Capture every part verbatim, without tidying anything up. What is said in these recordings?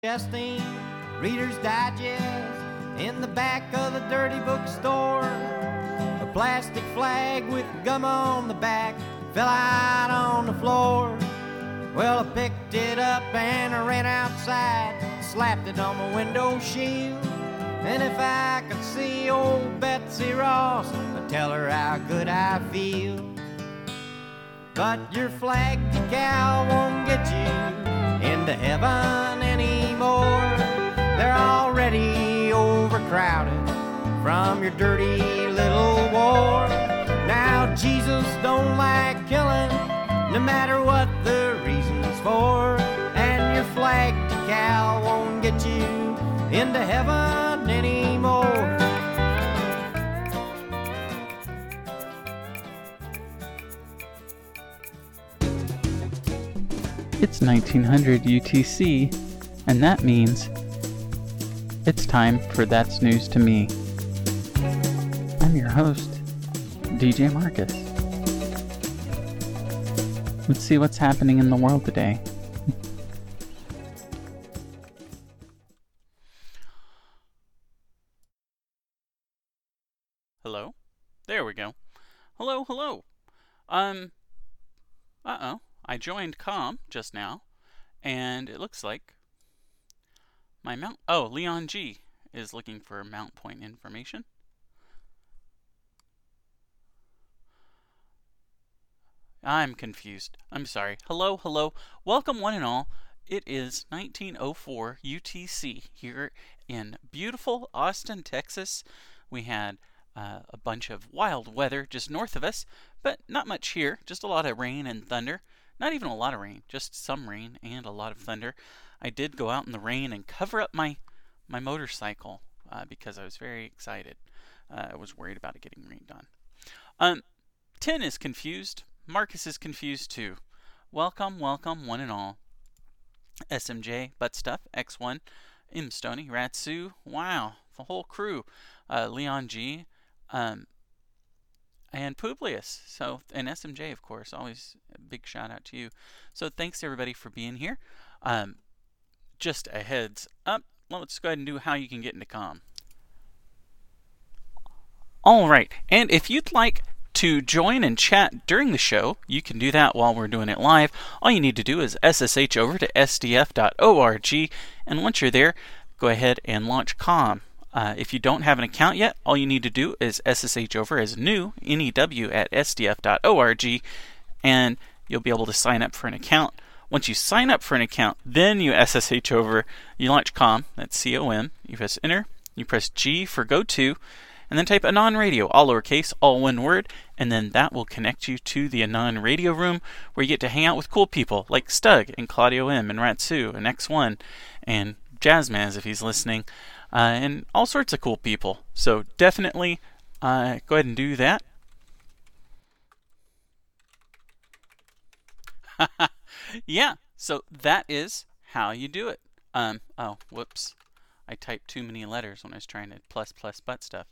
Jesting, Reader's Digest, in the back of the dirty bookstore. A plastic flag with gum on the back fell out on the floor. Well, I picked it up and I ran outside, slapped it on my window shield. And if I could see old Betsy Ross, I'd tell her how good I feel. But your flag decal won't get you into heaven anymore. They're already overcrowded from your dirty little war. Now Jesus don't like killing, no matter what the reason's for. And your flag decal won't get you into heaven anymore. It's nineteen hundred U T C, and that means it's time for That's News to Me. I'm your host, D J Marcus. Let's see what's happening in the world today. Hello? There we go. Hello, hello. Um, uh-oh. I joined Calm just now, and it looks like my mount... Oh, Leon G is looking for mount point information. I'm confused. I'm sorry. Hello, hello. Welcome one and all. It is nineteen oh four U T C here in beautiful Austin, Texas. We had uh, a bunch of wild weather just north of us, but not much here. Just a lot of rain and thunder. Not even a lot of rain, just some rain and a lot of thunder. I did go out in the rain and cover up my, my motorcycle uh, because I was very excited. Uh, I was worried about it getting rained on. Um, Tin is confused. Marcus is confused too. Welcome, welcome, one and all. S M J, Butt Stuff, X one, M Stoney, Ratsu, wow, the whole crew. Uh, Leon G, um, and Publius. So, and S M J, of course, always a big shout out to you. So thanks to everybody for being here. Um, just a heads up, well, let's go ahead and do how you can get into Calm. All right, and if you'd like to join and chat during the show, you can do that while we're doing it live. All you need to do is S S H over to S D F dot org, and once you're there, go ahead and launch Calm. Uh, if you don't have an account yet, all you need to do is S S H over as new, N E W, at S D F dot org, and you'll be able to sign up for an account. Once you sign up for an account, then you S S H over, you launch Calm, that's C O M, you press enter, you press G for go to, and then type Anon Radio, all lowercase, all one word, and then that will connect you to the Anon Radio room, where you get to hang out with cool people like Stug and Claudio M and Ratsu and X one and Jazzmaz if he's listening. Uh, and all sorts of cool people. So definitely uh, go ahead and do that. Yeah, so that is how you do it. Um, oh, whoops. I typed too many letters when I was trying to plus plus butt stuff.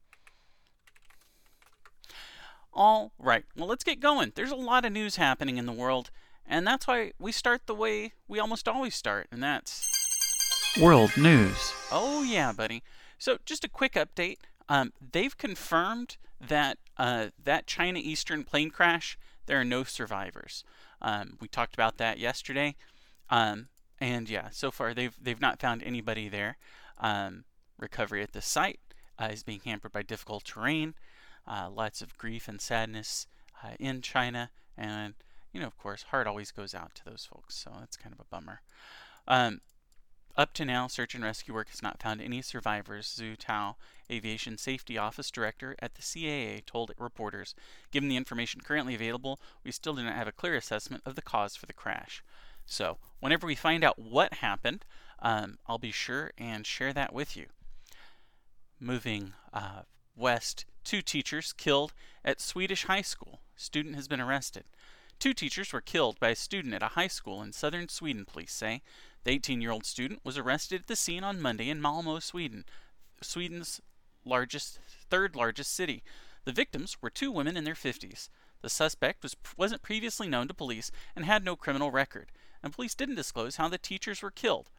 All right, well, let's get going. There's a lot of news happening in the world, and that's why we start the way we almost always start, and that's World News. Oh yeah, buddy. So just a quick update. Um, they've confirmed that uh, that China Eastern plane crash, there are no survivors. Um, we talked about that yesterday, um, and yeah, so far they've they've not found anybody there. Um, recovery at the site uh, is being hampered by difficult terrain, uh, lots of grief and sadness uh, in China, and you know, of course, heart always goes out to those folks. So that's kind of a bummer. Um, Up to now, search and rescue work has not found any survivors, Zhu Tao, Aviation Safety Office Director at the C A A, told reporters. Given the information currently available, we still do not have a clear assessment of the cause for the crash. So, whenever we find out what happened, um, I'll be sure and share that with you. Moving uh, west, two teachers killed at Swedish high school. Student has been arrested. Two teachers were killed by a student at a high school in southern Sweden, police say. The eighteen-year-old student was arrested at the scene on Monday in Malmö, Sweden, Sweden's largest, third largest city. The victims were two women in their fifties. The suspect was, wasn't previously known to police and had no criminal record, and police didn't disclose how the teachers were killed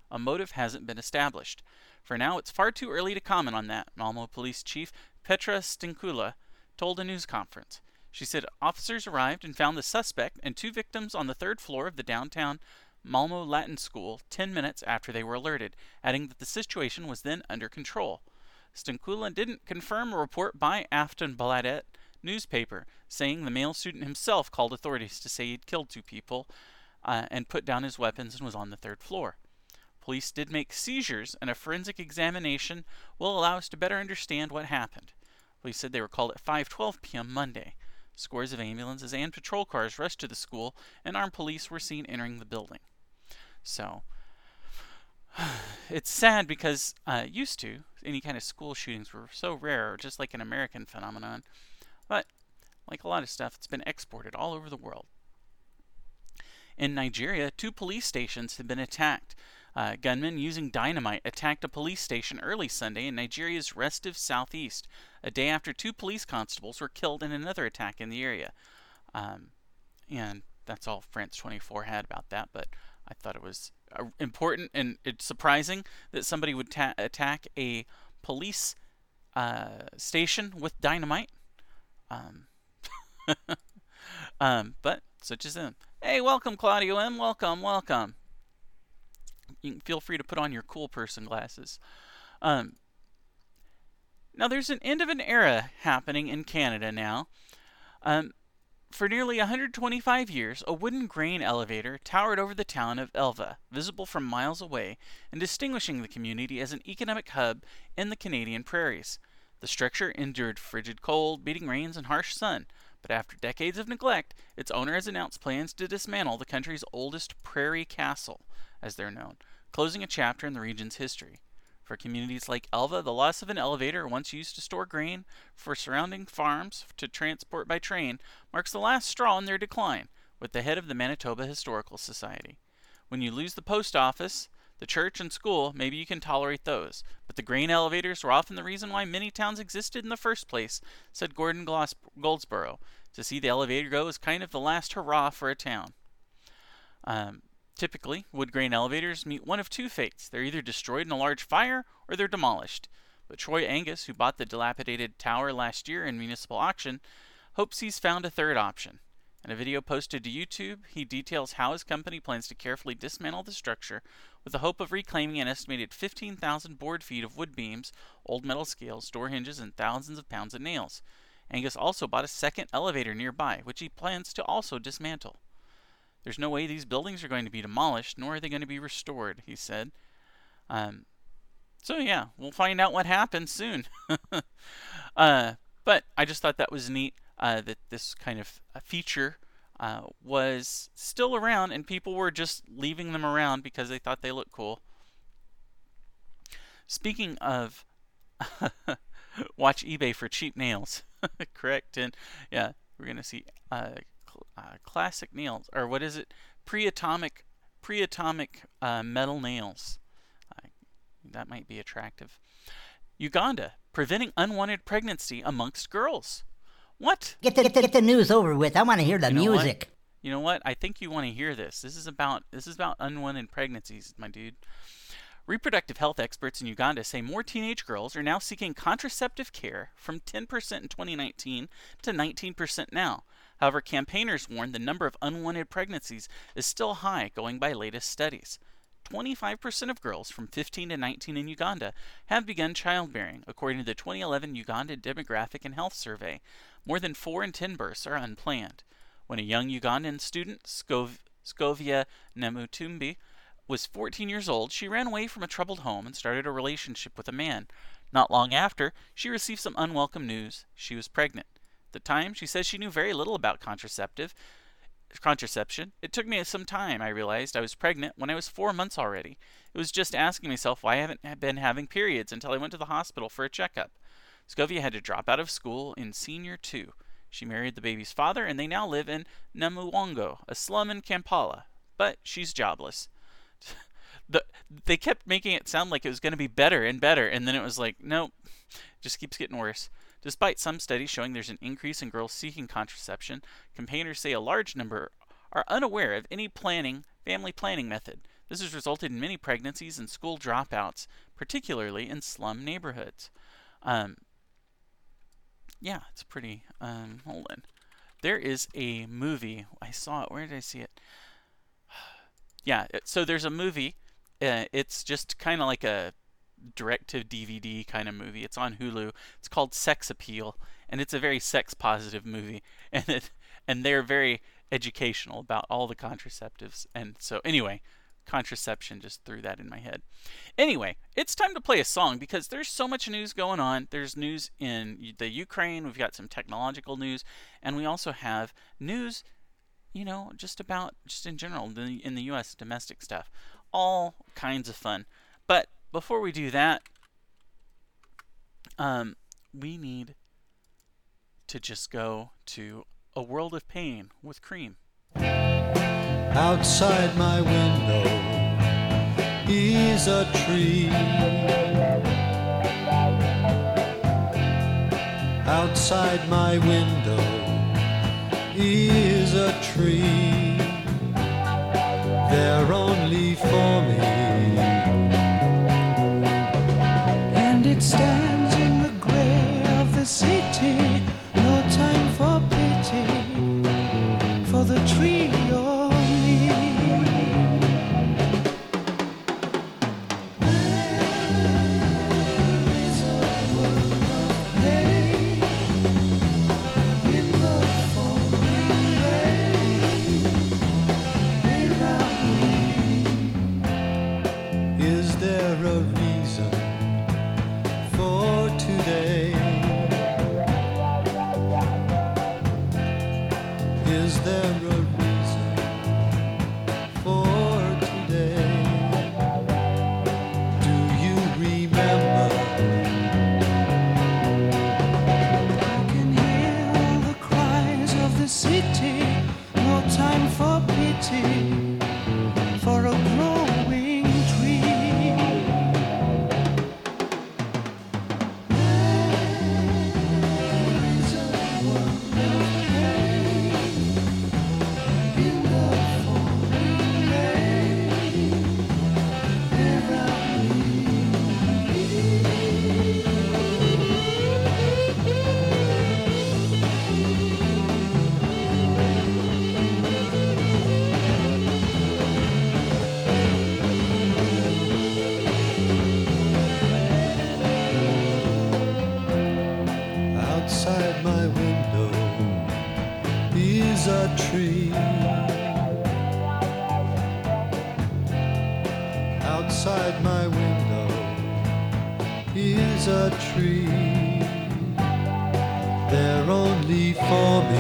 A motive hasn't been established. For now, it's far too early to comment on that, Malmo Police Chief Petra Stinkula told a news conference. She said officers arrived and found the suspect and two victims on the third floor of the downtown Malmo Latin School ten minutes after they were alerted, adding that the situation was then under control. Stinkula didn't confirm a report by Aftonbladet newspaper, saying the male student himself called authorities to say he'd killed two people uh, and put down his weapons and was on the third floor. Police did make seizures, and a forensic examination will allow us to better understand what happened. Police said they were called at five twelve p.m. Monday. Scores of ambulances and patrol cars rushed to the school, and armed police were seen entering the building. So, it's sad because uh, used to, any kind of school shootings were so rare, just like an American phenomenon. But, like a lot of stuff, it's been exported all over the world. In Nigeria, two police stations have been attacked. Uh, gunmen using dynamite attacked a police station early Sunday in Nigeria's restive southeast, a day after two police constables were killed in another attack in the area. Um, and that's all France twenty-four had about that, but I thought it was uh, important and it's surprising that somebody would ta- attack a police uh, station with dynamite. Um, um, but such is them. Hey, welcome, Claudio M. Welcome, welcome. You can feel free to put on your cool person glasses. Um, now, there's an end of an era happening in Canada now. Um, for nearly one hundred twenty-five years, a wooden grain elevator towered over the town of Elva, visible from miles away, and distinguishing the community as an economic hub in the Canadian prairies. The structure endured frigid cold, beating rains, and harsh sun, but after decades of neglect, its owner has announced plans to dismantle the country's oldest prairie castle, as they're known, closing a chapter in the region's history. For communities like Elva, the loss of an elevator once used to store grain for surrounding farms to transport by train marks the last straw in their decline, with the head of the Manitoba Historical Society. When you lose the post office, the church, and school, maybe you can tolerate those, but the grain elevators were often the reason why many towns existed in the first place, said Gordon Goldsborough. To see the elevator go is kind of the last hurrah for a town. Um, Typically, wood grain elevators meet one of two fates. They're either destroyed in a large fire or they're demolished. But Troy Angus, who bought the dilapidated tower last year in municipal auction, hopes he's found a third option. In a video posted to YouTube, he details how his company plans to carefully dismantle the structure with the hope of reclaiming an estimated fifteen thousand board feet of wood beams, old metal scales, door hinges, and thousands of pounds of nails. Angus also bought a second elevator nearby, which he plans to also dismantle. There's no way these buildings are going to be demolished, nor are they going to be restored, he said. Um, so yeah, we'll find out what happens soon. uh, but I just thought that was neat, uh, that this kind of a feature uh, was still around, and people were just leaving them around because they thought they looked cool. Speaking of, watch eBay for cheap nails. Correct, and yeah, we're going to see... Uh, Uh, classic nails, or what is it? Pre-atomic, pre-atomic uh, metal nails. Uh, that might be attractive. Uganda preventing unwanted pregnancy amongst girls. What? Get the, get the, get the news over with. I want to hear the you know music. What? You know what? I think you want to hear this. This is about this is about unwanted pregnancies, my dude. Reproductive health experts in Uganda say more teenage girls are now seeking contraceptive care, from ten percent in twenty nineteen to nineteen percent now. However, campaigners warn the number of unwanted pregnancies is still high, going by latest studies. twenty-five percent of girls from fifteen to nineteen in Uganda have begun childbearing, according to the twenty eleven Uganda Demographic and Health Survey. More than four in ten births are unplanned. When a young Ugandan student, Scov- Scovia Namutumbi, was fourteen years old, she ran away from a troubled home and started a relationship with a man. Not long after, she received some unwelcome news. She was pregnant. At the time, she says she knew very little about contraceptive contraception. It took me some time. I realized I was pregnant when I was four months already. It was just asking myself why I haven't been having periods until I went to the hospital for a checkup. Scovia had to drop out of school in senior two. She married the baby's father, and they now live in Namuwongo, a slum in Kampala. But she's jobless. the, they kept making it sound like it was going to be better and better, and then it was like, nope, it just keeps getting worse. Despite some studies showing there's an increase in girls seeking contraception, campaigners say a large number are unaware of any planning, family planning method. This has resulted in many pregnancies and school dropouts, particularly in slum neighborhoods. Um, yeah, it's pretty. Um, hold on. There is a movie. I saw it. Where did I see it? Yeah, it, so there's a movie. Uh, it's just kind of like a direct-to-D V D kind of movie. It's on Hulu. It's called Sex Appeal, and it's a very sex-positive movie. And it, and they're very educational about all the contraceptives. And so anyway, contraception just threw that in my head. Anyway, it's time to play a song because there's so much news going on. There's news in the Ukraine. We've got some technological news, and we also have news, you know, just about, just in general, the, in the U S, domestic stuff. All kinds of fun. But before we do that, um, we need to just go to A World of Pain with Cream. Outside my window is a tree. Outside my window is a tree. They're only for me. And it stands in the gray of the city. No time for pity for the tree or me. There is a world of pain in the falling rain around me. Is there a reason for today? Is there a reason for today? Do you remember? I can hear all the cries of the city. No time for pity for a growing tree. There is a world of pain in the falling rain around me. Outside my window is a tree. Outside my window is a tree. They're only for me.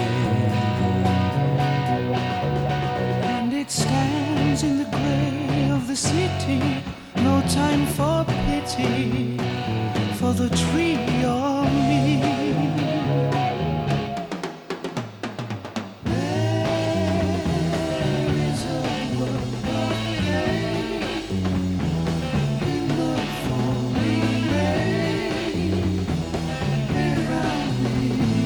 And it stands in the gray of the city. No time for pity for the tree or me. There is a world of pain in the falling rain around me.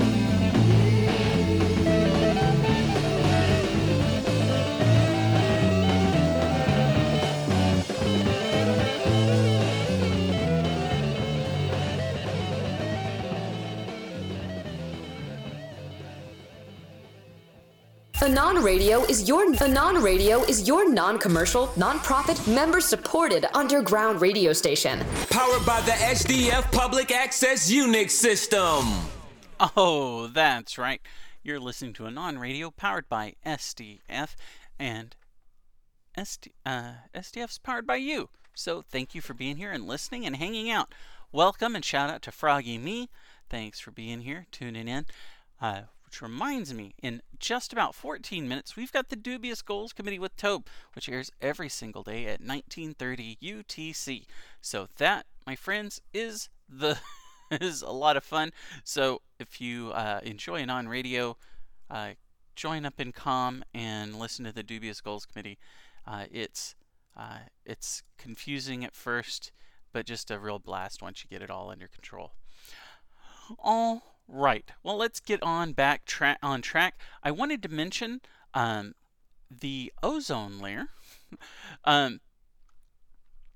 Anon Radio is your Anon Radio is your non-commercial, non-profit, member-supported underground radio station. Powered by the S D F Public Access Unix System. Oh, that's right. You're listening to Anon Radio powered by S D F, and S D, uh, S D F's powered by you. So thank you for being here and listening and hanging out. Welcome and shout out to Froggy Me. Thanks for being here, tuning in. Uh, which reminds me, in just about fourteen minutes, we've got the Dubious Goals Committee with Tobe, which airs every single day at nineteen thirty U T C. So that, my friends, is the is a lot of fun. So if you uh, enjoy Anon Radio, uh, join up in COM and listen to the Dubious Goals Committee. Uh, it's uh, it's confusing at first, but just a real blast once you get it all under control. All right. Well, let's get on back tra- on track. I wanted to mention um, the ozone layer. um,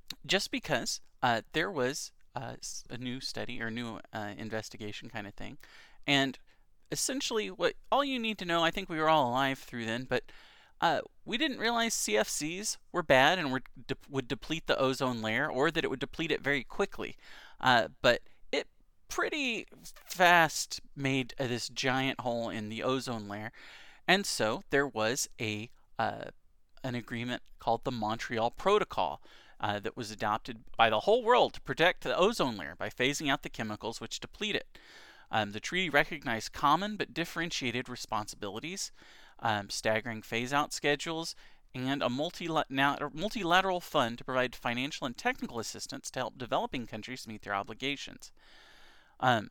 just because uh, there was uh, a new study or new uh, investigation kind of thing. And essentially, what all you need to know, I think we were all alive through then, but uh, we didn't realize C F Cs were bad and were de- would deplete the ozone layer, or that it would deplete it very quickly. Uh, but it pretty fast made uh, this giant hole in the ozone layer. And so there was a uh, an agreement called the Montreal Protocol uh, that was adopted by the whole world to protect the ozone layer by phasing out the chemicals which deplete it. Um, the treaty recognized common but differentiated responsibilities, um, staggering phase-out schedules, and a multilateral, multilateral fund to provide financial and technical assistance to help developing countries meet their obligations. Um,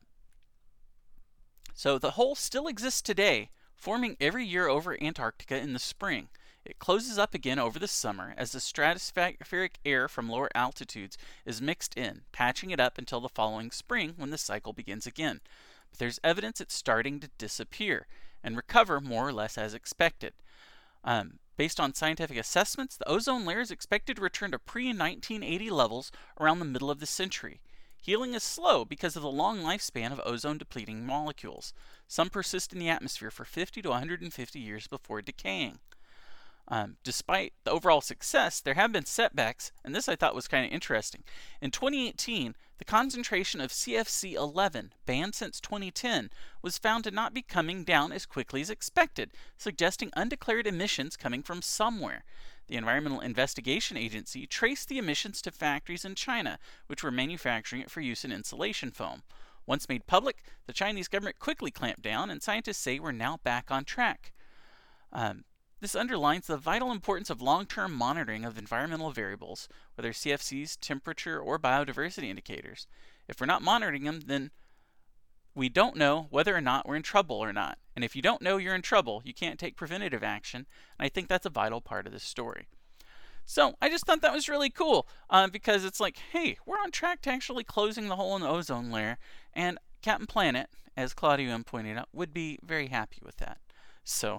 so the hole still exists today, forming every year over Antarctica in the spring. It closes up again over the summer as the stratospheric air from lower altitudes is mixed in, patching it up until the following spring when the cycle begins again. But there's evidence it's starting to disappear and recover more or less as expected. Um, based on scientific assessments, the ozone layer is expected to return to pre nineteen eighty levels around the middle of the century. Healing is slow because of the long lifespan of ozone-depleting molecules. Some persist in the atmosphere for fifty to one hundred fifty years before decaying. Um, despite the overall success, there have been setbacks, and this I thought was kind of interesting. In twenty eighteen, the concentration of C F C eleven, banned since twenty ten, was found to not be coming down as quickly as expected, suggesting undeclared emissions coming from somewhere. The Environmental Investigation Agency traced the emissions to factories in China, which were manufacturing it for use in insulation foam. Once made public, the Chinese government quickly clamped down, and scientists say we're now back on track. Um, This underlines the vital importance of long-term monitoring of environmental variables, whether C F Cs, temperature, or biodiversity indicators. If we're not monitoring them, then we don't know whether or not we're in trouble or not. And if you don't know you're in trouble, you can't take preventative action, and I think that's a vital part of this story. So I just thought that was really cool, uh, because it's like, hey, we're on track to actually closing the hole in the ozone layer, and Captain Planet, as Claudio M. pointed out, would be very happy with that. So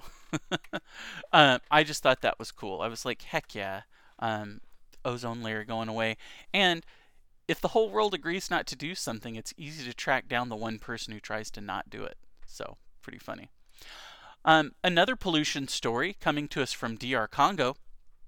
uh, I just thought that was cool. I was like, heck yeah, um, ozone layer going away. And if the whole world agrees not to do something, it's easy to track down the one person who tries to not do it. So pretty funny. Um, another pollution story coming to us from D R Congo.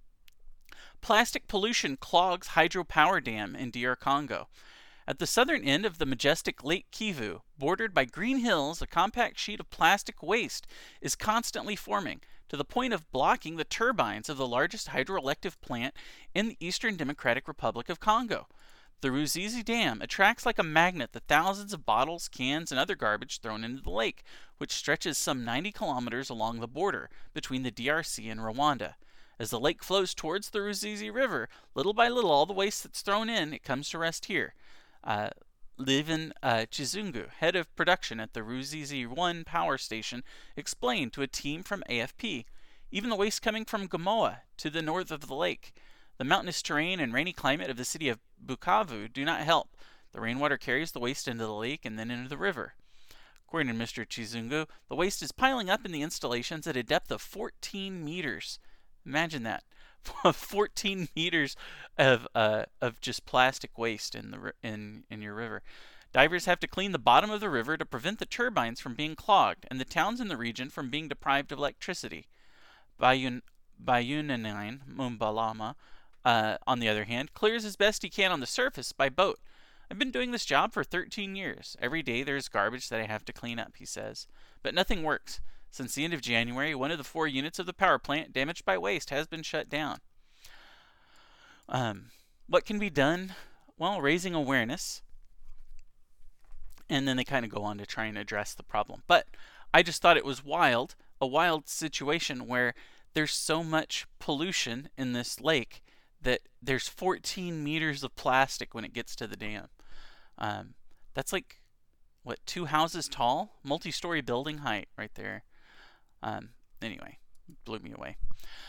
Plastic pollution clogs hydropower dam in D R Congo. At the southern end of the majestic Lake Kivu, bordered by green hills, a compact sheet of plastic waste is constantly forming, to the point of blocking the turbines of the largest hydroelectric plant in the Eastern Democratic Republic of Congo. The Ruzizi Dam attracts like a magnet the thousands of bottles, cans, and other garbage thrown into the lake, which stretches some ninety kilometers along the border between the D R C and Rwanda. As the lake flows towards the Ruzizi River, little by little all the waste that's thrown in, it comes to rest here. Uh, Livin uh, Chizungu, head of production at the Ruzizi one power station, explained to a team from A F P, even the waste coming from Gomoa to the north of the lake. The mountainous terrain and rainy climate of the city of Bukavu do not help. The rainwater carries the waste into the lake and then into the river. According to Mister Chizungu, the waste is piling up in the installations at a depth of fourteen meters. Imagine that. fourteen meters of uh, of just plastic waste in the in in your river. Divers have to clean the bottom of the river to prevent the turbines from being clogged and the towns in the region from being deprived of electricity. Bayun Bayunanine Mumbalama, uh, on the other hand, clears as best he can on the surface by boat. I've been doing this job for thirteen years. Every day there's garbage that I have to clean up, he says. But nothing works. Since the end of January, one of the four units of the power plant damaged by waste has been shut down. Um, what can be done? Well, raising awareness. And then they kind of go on to try and address the problem. But I just thought it was wild, a wild situation where there's so much pollution in this lake that there's fourteen meters of plastic when it gets to the dam. Um, that's like, what, two houses tall? Multi-story building height right there. Um, anyway, blew me away.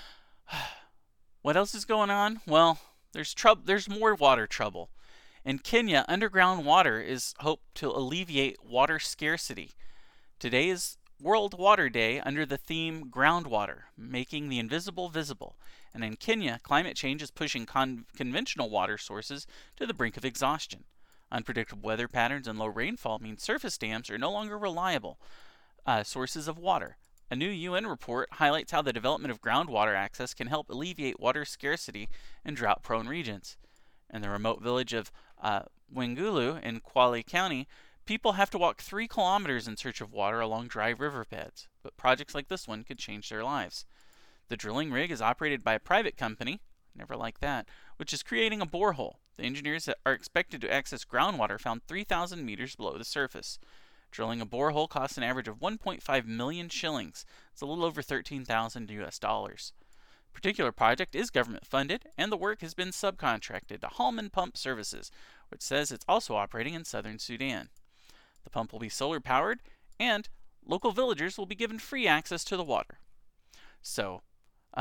What else is going on? Well, there's trouble. There's more water trouble. In Kenya, underground water is hoped to alleviate water scarcity. Today is World Water Day under the theme Groundwater, Making the Invisible Visible. And in Kenya, climate change is pushing con- conventional water sources to the brink of exhaustion. Unpredictable weather patterns and low rainfall mean surface dams are no longer reliable uh, sources of water. A new U N report highlights how the development of groundwater access can help alleviate water scarcity in drought-prone regions. In the remote village of uh, Wengulu in Kwale County, people have to walk three kilometers in search of water along dry riverbeds, but projects like this one could change their lives. The drilling rig is operated by a private company, never like that, which is creating a borehole. The engineers that are expected to access groundwater found three thousand meters below the surface. Drilling a borehole costs an average of one point five million shillings. It's a little over thirteen thousand U S dollars. The particular project is government funded, and the work has been subcontracted to Hallman Pump Services, which says it's also operating in southern Sudan. The pump will be solar powered, and local villagers will be given free access to the water. So, uh,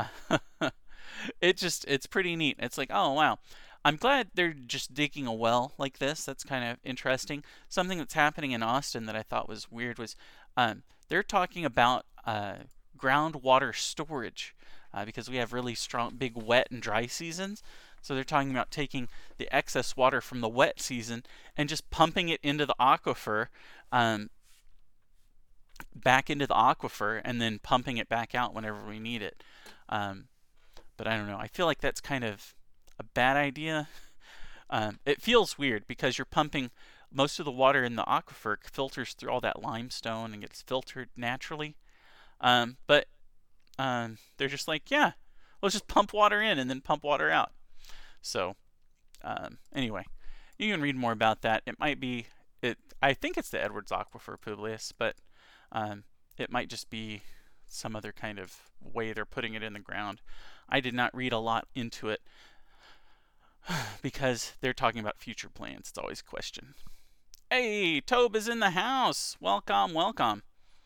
it just, it's pretty neat. It's like, oh wow. I'm glad they're just digging a well like this. That's kind of interesting. Something that's happening in Austin that I thought was weird was um, they're talking about uh, groundwater storage uh, because we have really strong, big wet and dry seasons. So they're talking about taking the excess water from the wet season and just pumping it into the aquifer, um, back into the aquifer, and then pumping it back out whenever we need it. Um, but I don't know. I feel like that's kind of a bad idea. Um, it feels weird because you're pumping most of the water in the aquifer filters through all that limestone and gets filtered naturally. Um, but um, they're just like, yeah, let's just pump water in and then pump water out. So um, anyway, you can read more about that. It might be, it. I think it's the Edwards Aquifer, Publius, but um, it might just be some other kind of way they're putting it in the ground. I did not read a lot into it because they're talking about future plans. It's always a question. Hey, Tobe is in the house. Welcome, welcome.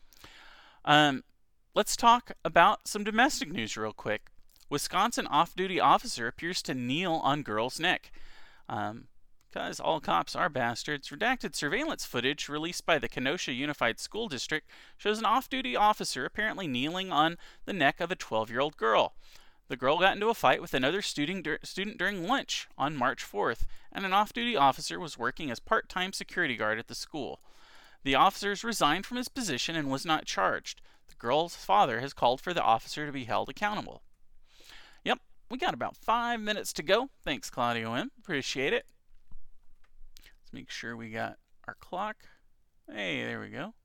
Um, let's talk about some domestic news real quick. Wisconsin off-duty officer appears to kneel on girl's neck. Um, because all cops are bastards. Redacted surveillance footage released by the Kenosha Unified School District shows an off-duty officer apparently kneeling on the neck of a twelve-year-old girl. The girl got into a fight with another student, dur- student during lunch on March fourth, and an off-duty officer was working as part-time security guard at the school. The officer resigned from his position and was not charged. The girl's father has called for the officer to be held accountable. Yep, we got about five minutes to go. Thanks, Claudio M. Appreciate it. Let's make sure we got our clock. Hey, there we go.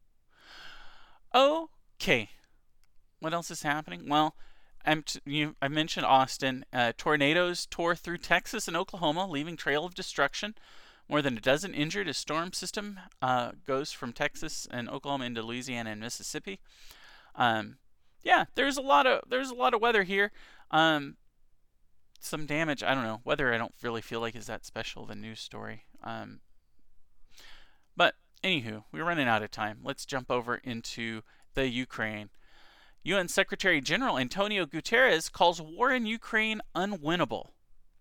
Okay. What else is happening? Well, I'm t- you, I mentioned Austin. Uh, tornadoes tore through Texas and Oklahoma, leaving trail of destruction. More than a dozen injured as storm system uh, goes from Texas and Oklahoma into Louisiana and Mississippi. Um, yeah, there's a lot of there's a lot of weather here. Um, some damage. I don't know. Weather I don't really feel like is that special of a news story. Um, but anywho, we're running out of time. Let's jump over into the Ukraine. U N Secretary General Antonio Guterres calls war in Ukraine unwinnable.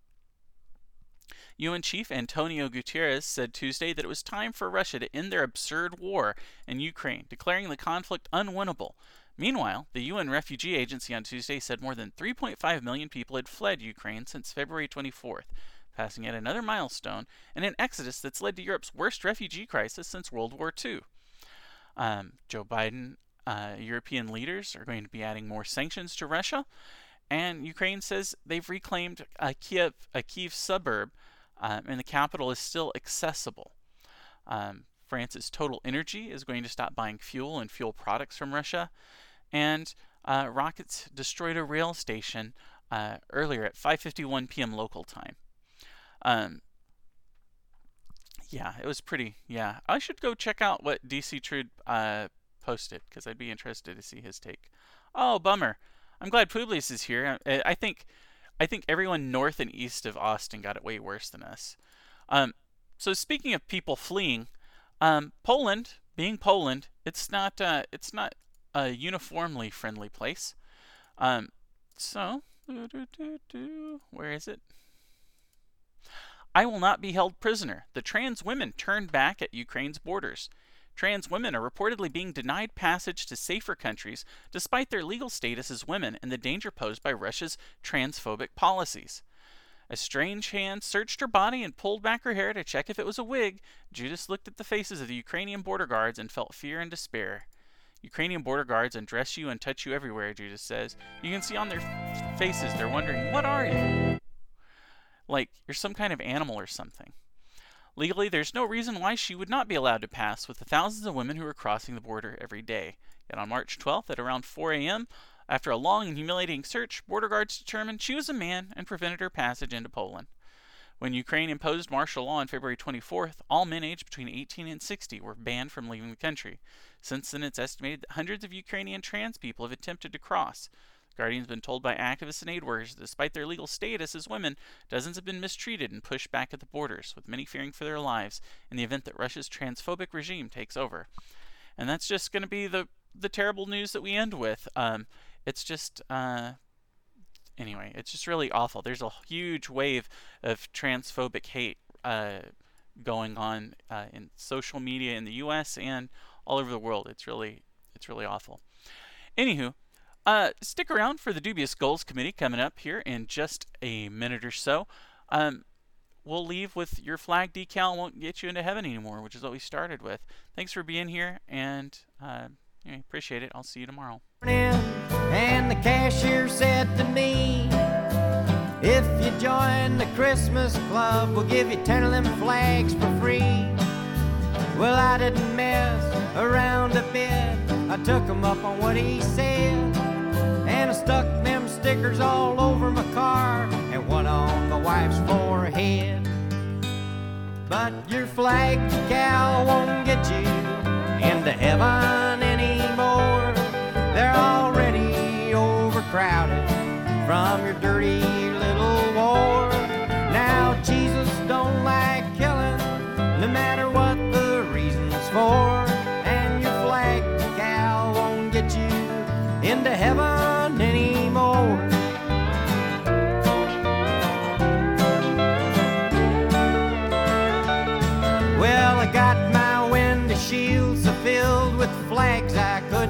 U N Chief Antonio Guterres said Tuesday that it was time for Russia to end their absurd war in Ukraine, declaring the conflict unwinnable. Meanwhile, the U N Refugee Agency on Tuesday said more than three point five million people had fled Ukraine since February twenty-fourth, passing yet another milestone in an exodus that's led to Europe's worst refugee crisis since World War Two. Um, Joe Biden, uh, European leaders are going to be adding more sanctions to Russia, and Ukraine says they've reclaimed a Kiev, a Kyiv suburb, um, and the capital is still accessible. Um, France's Total Energy is going to stop buying fuel and fuel products from Russia. And uh, rockets destroyed a rail station uh, earlier at five fifty-one p.m. local time. Um, yeah, it was pretty, yeah. I should go check out what D C Trude uh, posted, because I'd be interested to see his take. Oh, bummer. I'm glad Publius is here. I, I think I think everyone north and east of Austin got it way worse than us. Um, so speaking of people fleeing, um, Poland, being Poland, it's not uh, it's not a uniformly friendly place. Um, so, doo, doo, doo, doo, where is it? I will not be held prisoner. The trans women turned back at Ukraine's borders. Trans women are reportedly being denied passage to safer countries despite their legal status as women and the danger posed by Russia's transphobic policies. A strange hand searched her body and pulled back her hair to check if it was a wig. Judas looked at the faces of the Ukrainian border guards and felt fear and despair. Ukrainian border guards undress you and touch you everywhere, Judas says. You can see on their f- faces they're wondering, what are you? Like you're some kind of animal or something. Legally, there's no reason why she would not be allowed to pass with the thousands of women who are crossing the border every day. Yet on March twelfth at around four a.m., after a long and humiliating search, border guards determined she was a man and prevented her passage into Poland. When Ukraine imposed martial law on February twenty-fourth, all men aged between eighteen and sixty were banned from leaving the country. Since then, it's estimated that hundreds of Ukrainian trans people have attempted to cross. The Guardian's been told by activists and aid workers that despite their legal status as women, dozens have been mistreated and pushed back at the borders, with many fearing for their lives in the event that Russia's transphobic regime takes over. And that's just going to be the, the terrible news that we end with. Um, it's just... Uh, Anyway, it's just really awful. There's a huge wave of transphobic hate uh, going on uh, in social media in the U S and all over the world. It's really, it's really awful. Anywho, uh, stick around for the Dubious Goals Committee coming up here in just a minute or so. Um, we'll leave with your flag decal won't get you into heaven anymore, which is what we started with. Thanks for being here, and uh, anyway, appreciate it. I'll see you tomorrow. And the cashier said to me, if you join the Christmas club, we'll give you ten of them flags for free. Well, I didn't mess around a bit. I took him up on what he said, and I stuck them stickers all over my car and one on my wife's forehead. But your flag decal won't get you into heaven anymore. They're already overcrowded from your dirty little war. Now Jesus don't like killing, no matter what the reason's for. And your flag decal won't get you into heaven anymore. Well, I got my window shield so filled with flags I couldn't